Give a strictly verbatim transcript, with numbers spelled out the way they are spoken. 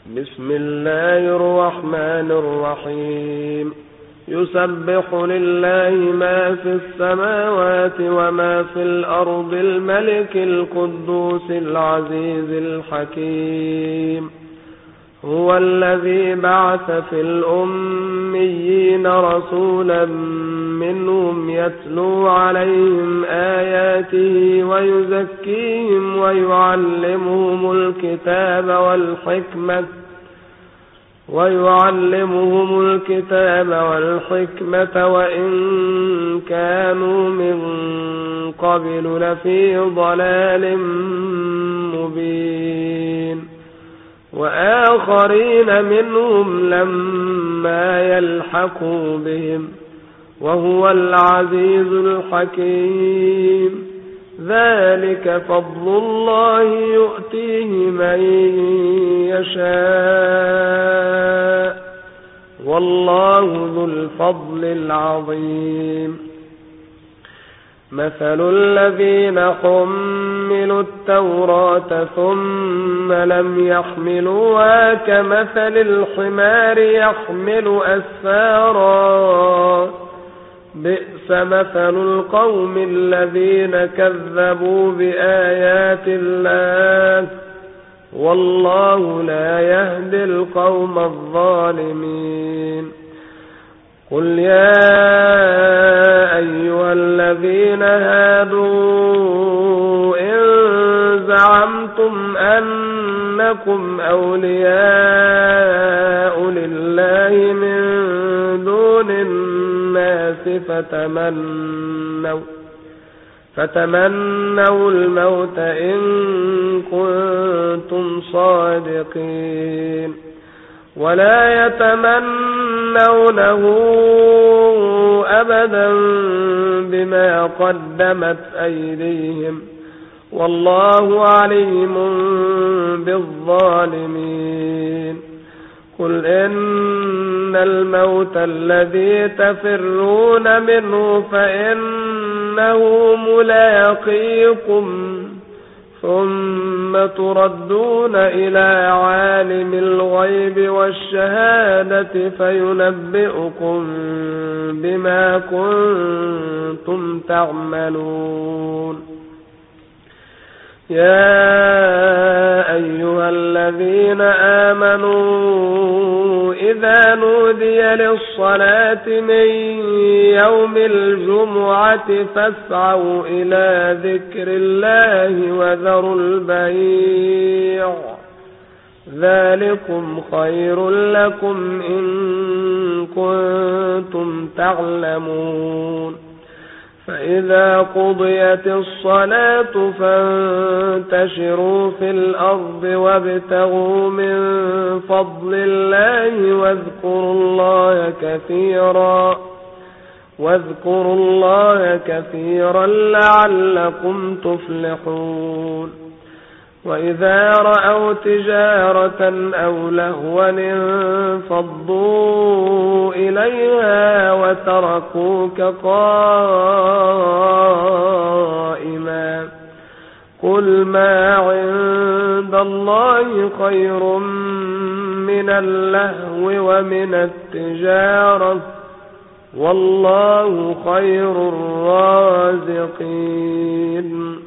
بسم الله الرحمن الرحيم. يسبح لله ما في السماوات وما في الأرض الملك القدوس العزيز الحكيم. هو الذي بعث في الأميين رسولا منهم يتلو عليهم آياته ويزكيهم ويعلمهم الكتاب والحكمة ويعلمهم الكتاب والحكمة وإن كانوا من قبل لفي ضلال مبين. وآخرين منهم لما يلحقوا بهم وهو العزيز الحكيم. ذلك فضل الله يؤتيه من يشاء والله ذو الفضل العظيم. مثل الذين حملوا التوراة ثم لم يحملوها كمثل الحمار يحمل أسفارا بئس مثل القوم الذين كذبوا بآيات الله والله لا يهدي القوم الظالمين. قل يا أيها الذين هادوا إن زعمتم أنكم أولياء لله من دون الناس فتمنوا فتمنوا الموت إن كنتم صادقين ولا يتمنونه أبدا بما قدمت أيديهم والله عليم بالظالمين. قل إن الموت الذي تفرون منه فإنه ملاقيكم ثم تردون إلى عالم الغيب والشهادة فينبئكم بما كنتم تعملون. يا أيها الذين آمنوا إذا نودي للصلاة من يوم الجمعة فاسعوا إلى ذكر الله وذروا البيع ذلكم خير لكم إن كنتم تعلمون. فإذا قضيت الصلاة فانتشروا في الأرض وابتغوا من فضل الله واذكروا الله كثيرا واذكروا الله كثيرا لعلكم تفلحون. وإذا رأوا تجارة أو لهوا انفضوا إليها وتركوك قائما قل ما عند الله خير من اللهو ومن التجارة والله خير الرازقين.